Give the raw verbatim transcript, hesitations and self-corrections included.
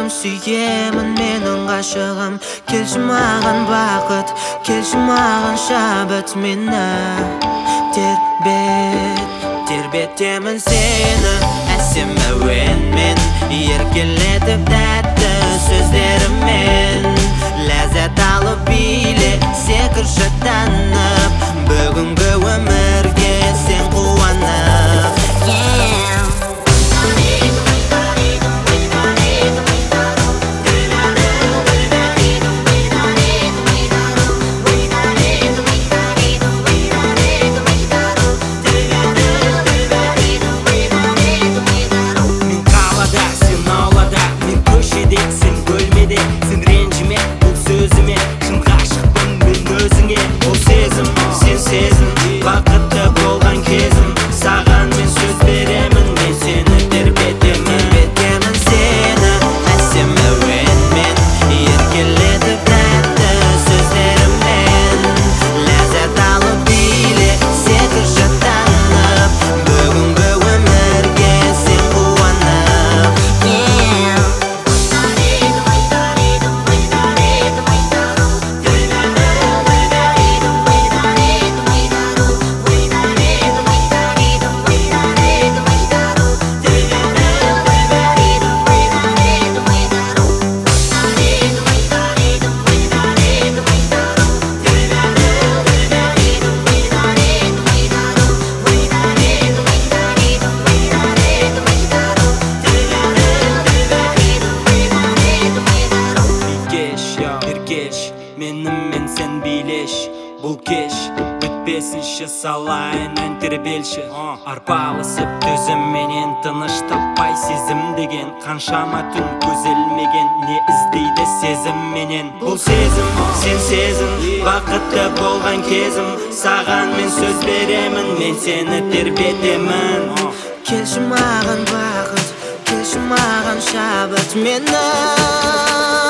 сүйемін менің ғашығым. Келші маған бақыт, келші маған шабыт. Мені тербет, тербетемін сені әсем әуенмен, еркелетіп тәтті сөздерімен. Ләззат алып биле, секірші танып, бүгінгі өмірге сен қуанып. Бақытты болған кезім, саған мен сөз беремін, мен сені тербетемін. Тербетемін сені әсем әуенмен, еркелетіп тәтті сөздеріммен. Ләззат алып биле, секірші танып, бүгінгі өмірге сен қуанып. Менімен сен билеш, бұл кеш өтпесінші салайын ән тербелші. Арпалысып төзімменен тыныш таппай сезім деген, қаншама түн көзілмеген не іздейді сезімменен. Бұл сезім, сен сезім, бақытты болған кезім, саған мен сөз беремін, мен сені тербетемін. Келші маған бақыт, келші маған шабыт. Мені